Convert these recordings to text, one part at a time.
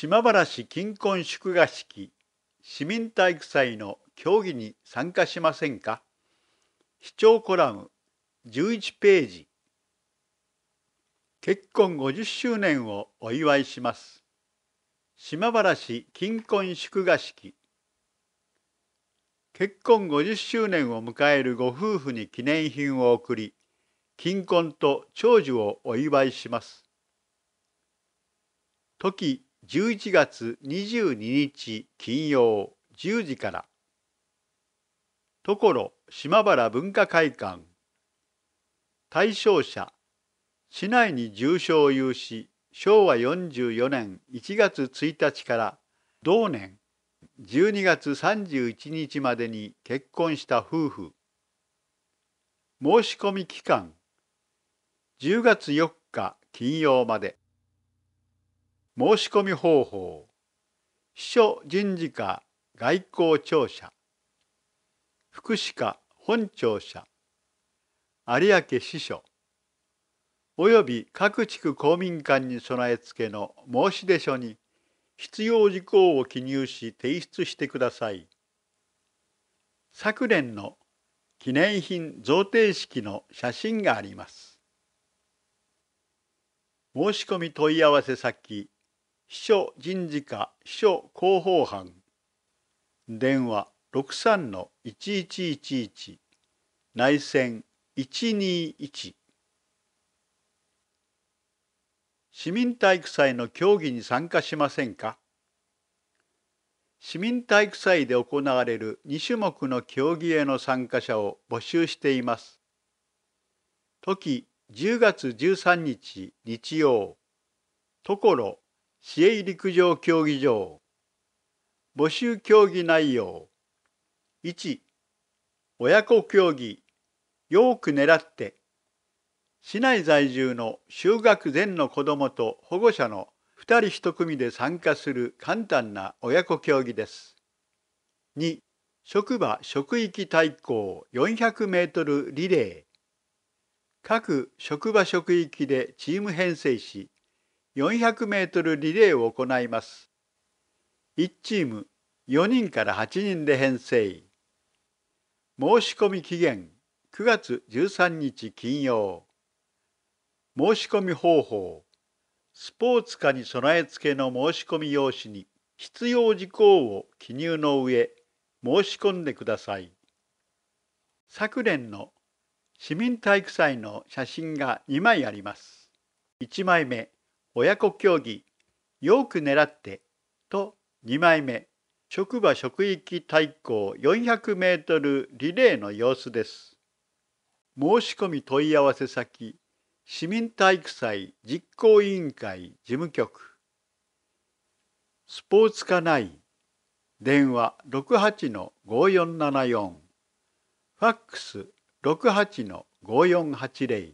島原市金婚祝賀式市民体育祭の競技に参加しませんか。視聴コラム11ページ。結婚50周年をお祝いします。島原市金婚祝賀式。結婚50周年を迎えるご夫婦に記念品を贈り、金婚と長寿をお祝いします。時11月22日金曜10時から。ところ島原文化会館。対象者、市内に住所を有し、昭和44年1月1日から同年12月31日までに結婚した夫婦。申し込み期間、10月4日金曜まで。申し込み方法、秘書人事課外交庁舎、福祉課本庁舎、有明支所、および各地区公民館に備え付けの申出書に必要事項を記入し提出してください。昨年の記念品贈呈式の写真があります。申し込み問い合わせ先、秘書人事課秘書広報班、電話63-1111、内線121。市民体育祭の競技に参加しませんか。市民体育祭で行われる2種目の競技への参加者を募集しています。時10月13日日曜、ところ市営陸上競技場。募集競技内容。1、親子競技、よーく狙って。市内在住の就学前の子どもと保護者の2人1組で参加する簡単な親子競技です。2、職場職域対抗400メートルリレー。各職場職域でチーム編成し、400メートルリレーを行います。1チーム4人から8人で編成。申し込み期限9月13日金曜。申し込み方法、スポーツ課に備え付けの申し込み用紙に必要事項を記入の上、申し込んでください。昨年の市民体育祭の写真が2枚あります。1枚目、親子競技、よく狙ってと2枚目、職場職域対抗400メートルリレーの様子です。申し込み問い合わせ先、市民体育祭実行委員会事務局。スポーツ課内、電話68-5474、ファックス68-5480。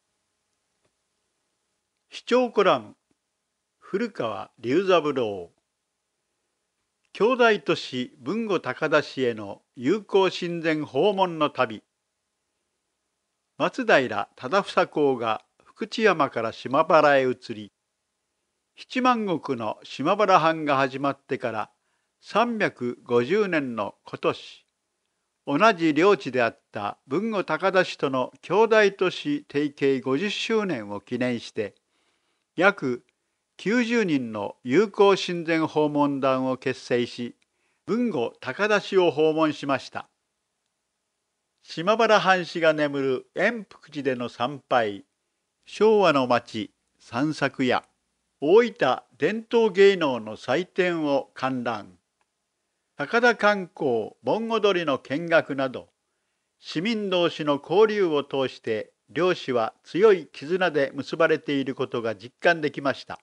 視聴コラム、古川龍三郎。兄弟都市豊後高田市への友好親善訪問の旅。松平忠房公が福知山から島原へ移り、七万石の島原藩が始まってから350年の今年、同じ領地であった豊後高田市との兄弟都市提携50周年を記念して、約90人の友好親善訪問団を結成し、豊後高田市を訪問しました。島原藩士が眠る延福寺での参拝、昭和の町散策や大分伝統芸能の祭典を観覧、高田観光盆踊りの見学など、市民同士の交流を通して両市は強い絆で結ばれていることが実感できました。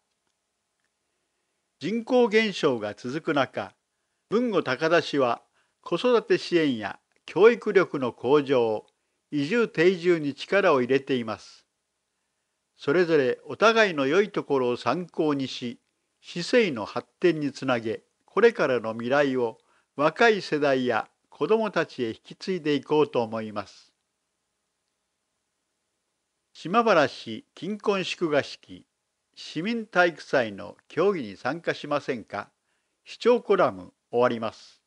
人口減少が続く中、豊後高田市は子育て支援や教育力の向上、移住定住に力を入れています。それぞれお互いの良いところを参考にし、市政の発展につなげ、これからの未来を若い世代や子どもたちへ引き継いでいこうと思います。島原市金婚祝賀式市民体育祭の競技に参加しませんか？視聴コラム終わります。